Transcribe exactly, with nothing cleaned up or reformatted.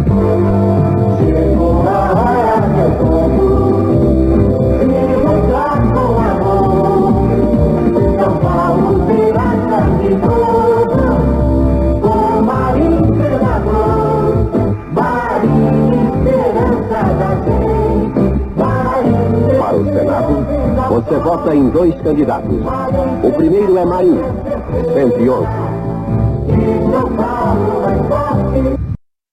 Você vota em dois candidatos. O primeiro é Marinho, cento e onze.